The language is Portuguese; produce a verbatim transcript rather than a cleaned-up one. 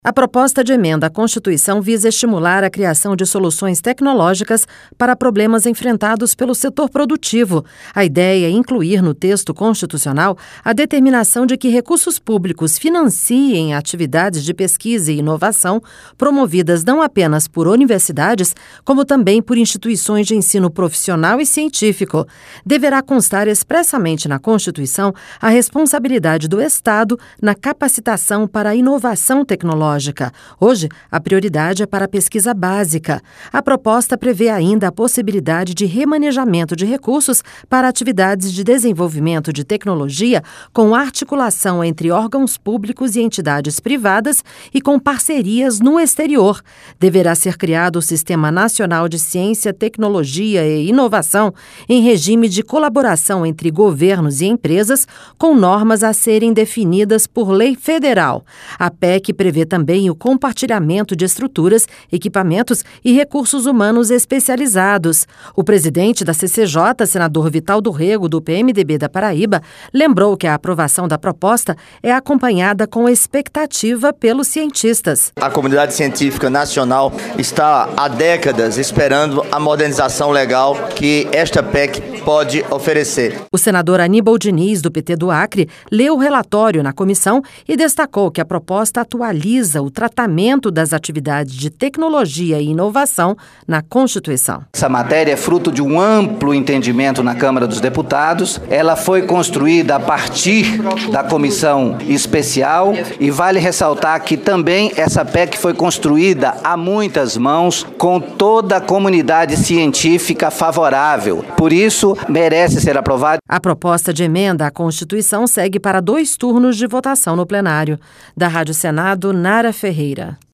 A proposta de emenda à Constituição visa estimular a criação de soluções tecnológicas para problemas enfrentados pelo setor produtivo. A ideia é incluir no texto constitucional a determinação de que recursos públicos financiem atividades de pesquisa e inovação promovidas não apenas por universidades, como também por instituições de ensino profissional e científico. Deverá constar expressamente na Constituição a responsabilidade do Estado na capacitação para a inovação tecnológica. Hoje, a prioridade é para a pesquisa básica. A proposta prevê ainda a possibilidade de remanejamento de recursos para atividades de desenvolvimento de tecnologia com articulação entre órgãos públicos e entidades privadas e com parcerias no exterior. Deverá ser criado o Sistema Nacional de Ciência, Tecnologia e Inovação em regime de colaboração entre governos e empresas, com normas a serem definidas por lei federal. A P E C prevê também também o compartilhamento de estruturas, equipamentos e recursos humanos especializados. O presidente da C C J, senador Vital do Rego, do P M D B da Paraíba, lembrou que a aprovação da proposta é acompanhada com expectativa pelos cientistas. A comunidade científica nacional está há décadas esperando a modernização legal que esta P E C pode oferecer. O senador Aníbal Diniz, do P T do Acre, leu o relatório na comissão e destacou que a proposta atualiza o tratamento das atividades de tecnologia e inovação na Constituição. Essa matéria é fruto de um amplo entendimento na Câmara dos Deputados. Ela foi construída a partir da comissão especial e vale ressaltar que também essa P E C foi construída a muitas mãos com toda a comunidade científica favorável. Por isso, merece ser aprovada. A proposta de emenda à Constituição segue para dois turnos de votação no plenário. Da Rádio Senado, Nara Ferreira.